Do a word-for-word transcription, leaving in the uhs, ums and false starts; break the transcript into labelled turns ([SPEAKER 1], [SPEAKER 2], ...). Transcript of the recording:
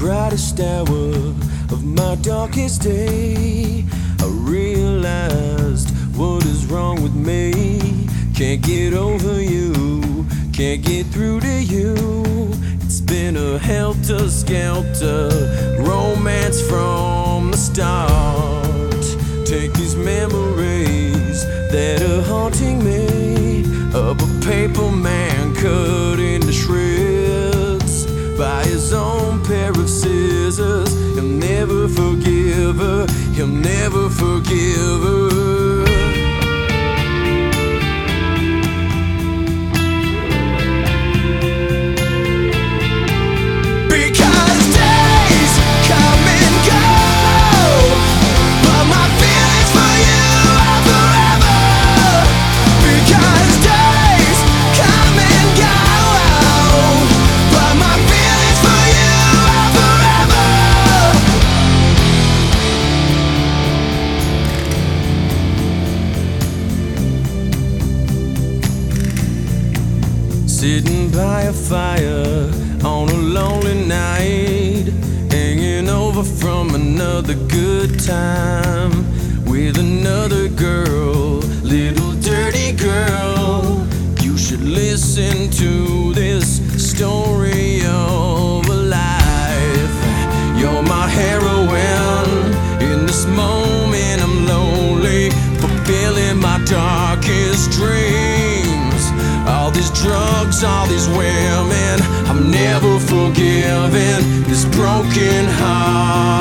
[SPEAKER 1] brightest hour of my darkest day, I realized what is wrong with me. Can't get over you, can't get through to you. It's been a helter-skelter romance from the start. Take these memories that are haunting me, of a paper man cut into shreds by his own pair of scissors. He'll never forgive her, he'll never forgive her. Sitting by a fire on a lonely night, hanging over from another good time with another girl, little dirty girl. You should listen to this story of a life. You're my heroine. In this moment I'm lonely, fulfilling my darkest dreams. All these drugs, all these women, I'm never forgiving this broken heart.